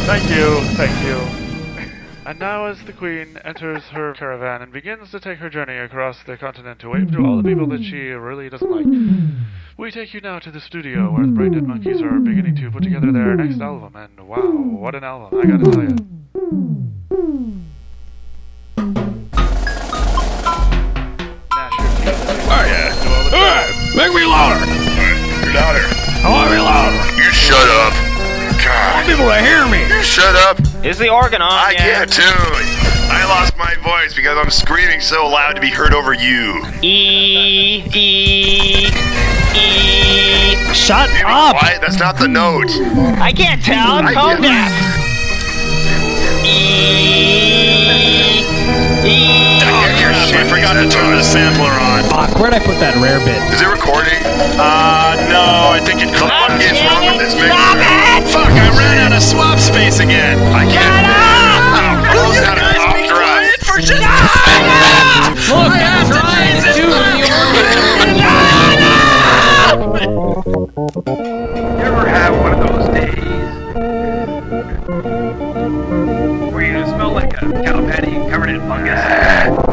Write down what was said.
Thank you, thank you. And now as the Queen enters her caravan and begins to take her journey across the continent to wave to all the people that she really doesn't like, we take you now to the studio where the Brain Dead Monkeys are beginning to put together their next album, and wow, what an album, I gotta tell you. Gnash your teeth. Oh yeah. Do all the time. Make me louder. Louder. I want to be louder. You shut up. I want God. people to hear me. You shut up. Is the organ on I yet? can't tune. I lost my voice because I'm screaming so loud to be heard over you. Shut You be up! quiet? That's not the note. I can't tell. I'm I tone can't- deaf. I forgot to turn the sampler on. Fuck, where'd I put that rare bit? Is it recording? No, I think it What clicked. the fuck is wrong with this mixer? Stop it! Fuck, I ran out of swap space again. I can't. Oh, close down and off drive. For just Look, I have to change it. Dude, You ever have one of those days where you smell like a cow patty covered in fungus?